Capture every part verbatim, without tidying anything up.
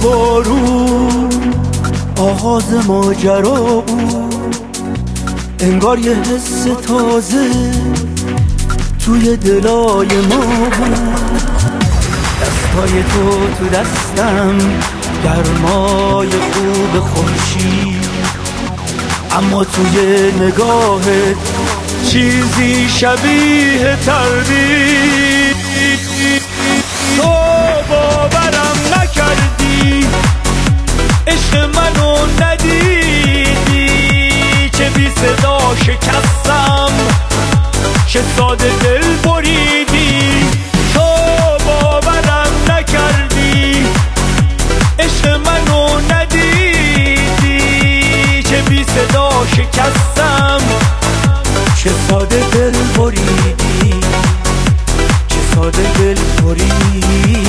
بارون آغاز ماجرا بود، انگار یه حس تازه توی دلای ما بود. دستای تو تو دستم، گرمای خوب خورشید، اما توی نگاهت چیزی شبیه تردید. تو باورم نکردی، عشق منو ندیدی، چه بی صدا شکستم، چه ساده دل بریدی. تو باورم نکردی، عشق منو ندیدی، چه بی صدا شکستم، چه ساده دل بریدی، چه ساده دل بریدی.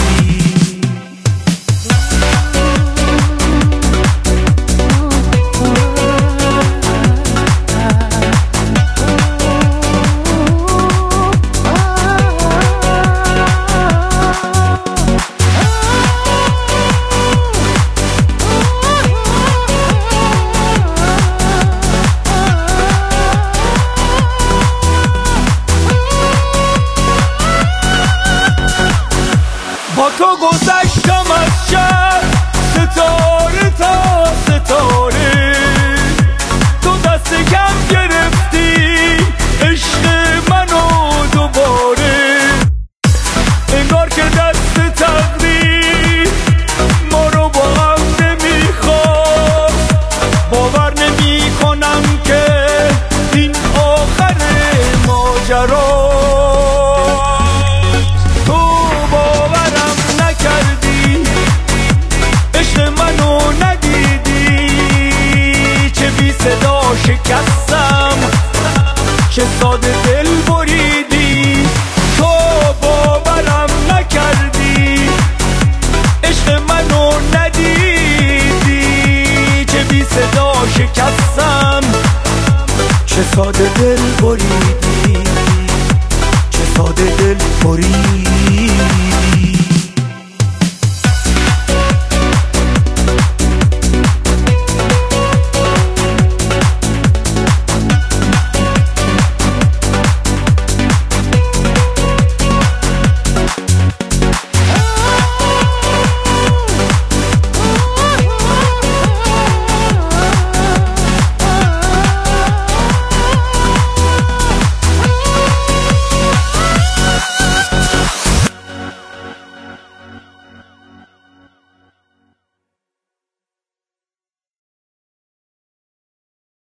با تو گذشتم از شب، ستاره تا ستاره، تو دست کم گرفتی عشق منو دوباره. انگار که دست تقدیر ما رو با هم نمیخواد، باور نمی کنم که این آخر ماجرا. صدا شکستم، چه ساده دل بریدی. تو باورم نکردی، عشق منو ندیدی، چه بی صدا شکستم، چه ساده دل بریدی.